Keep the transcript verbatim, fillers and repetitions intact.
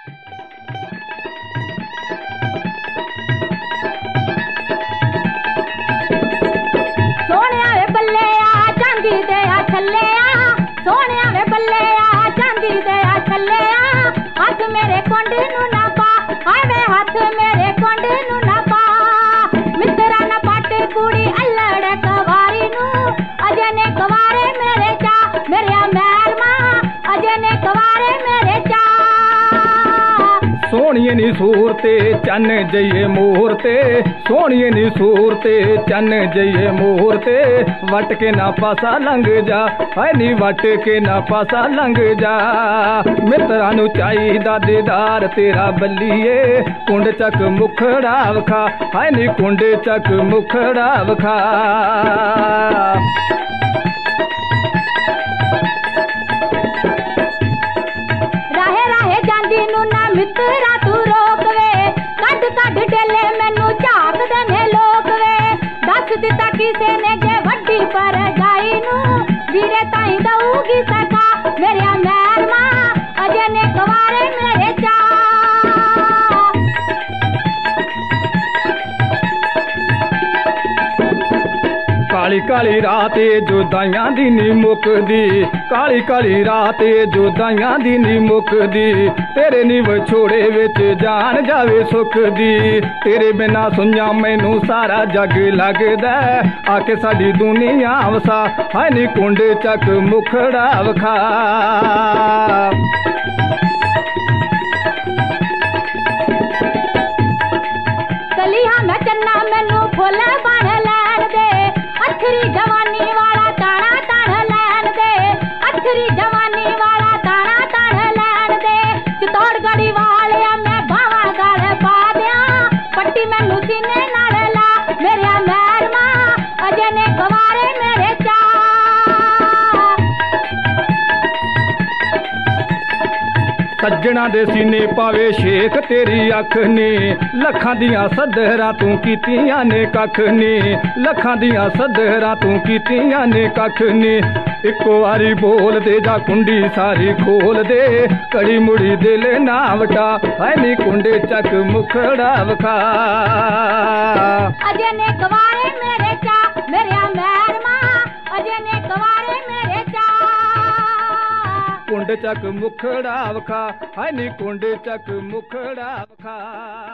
सोनिया वे बल्ले आ चांदी दे आ छल्ले आ, सोनिया वे बल्ले आ चांदी दे आ छल्ले आ, हाथ मेरे कोंडे नू ना पा, हाय वे हाथ मेरे कोंडे नू ना पा, मित्रा ना पाटे कुड़ी अल्लड़ कवारी नू, अजे ने कवारे मेरे चा, मेरे मैल मां अजे ने कवारे मेरे चा। सोहणिए नी सूरते चन जइए मूरते, सोहणिए नी सूरते चन जइए मूरते, वट के ना पासा लंघ जा, हाय नी वट के ना पासा लंघ जा, मित्रा नू चाहीदा दीदार तेरा बल्लीए, कुंड चक मुखड़ा वखा, हाय नी कुंड चक मुखड़ा वखा। राहे राहे जांदी नू ना मित्रा तू रोक वे, कद कद डेले मैनू झाक देने लोक वे, दस दिता किसे ने जे वड्डी पर जाई नू, वीरे ताई दऊगी सखा मेरे मैल मां अजे ने कवारे मेरे चा। काली काली रात जुदाइयां दी नी मुकदी, काली काली रात जुदाइयां दी नी मुकदी, तेरे नी विछोड़े विच जान जावे सुख दी, तेरे बिना सुनिया मैनू सारा जग लगदा, आके साडी दुनिया वसा, हाय नी कुंड चक मुखड़ा वखा। कलिया मैं चन्ना मैनू फुल बन लैन दे, अथरी जवानी वाला ताना तान लैन दे, अथरी जवानी वाला ताना तान लैन दे, चित्तौड़गढ़ी वालिया मैं बावा गल पा दिया, पट्टी मैनू सीने नाल ला मेरे मैल मां अजे ने कवारे मेरे चा। सज्जणा दे सीने पावे शेख तेरी अख ने, लखां दियां सदहरां तू कीतियां ने कख ने, लखां दियां सदहरां तू कीतियां ने कख ने, इको वारी बोल दे जा कुंडी सारी खोल दे, कड़ी मुड़ी दिल ना वटा, हाय नी कुंडे चक मुखड़ा वखा। अजे ने कवारे मेरे चा मेरे मैल मां अजे ने कवारे मेरे चा। कुंड चक मुखड़ा वखा, हाय नी कुंड चक मुखड़ा वखा।